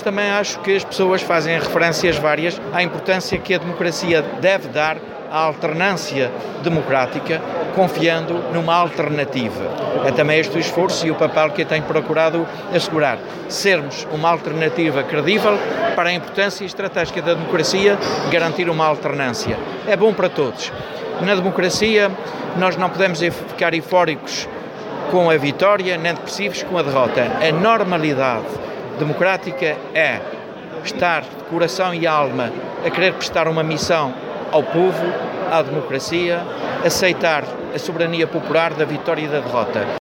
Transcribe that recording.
também acho que as pessoas fazem referências várias à importância que a democracia deve dar à alternância democrática, confiando numa alternativa. É também este o esforço e o papel que eu tenho procurado assegurar. Sermos uma alternativa credível para a importância estratégica da democracia, garantir uma alternância. É bom para todos. Na democracia, nós não podemos ficar eufóricos com a vitória, nem depressivos com a derrota. A normalidade democrática é estar de coração e alma a querer prestar uma missão ao povo, à democracia, aceitar a soberania popular da vitória e da derrota.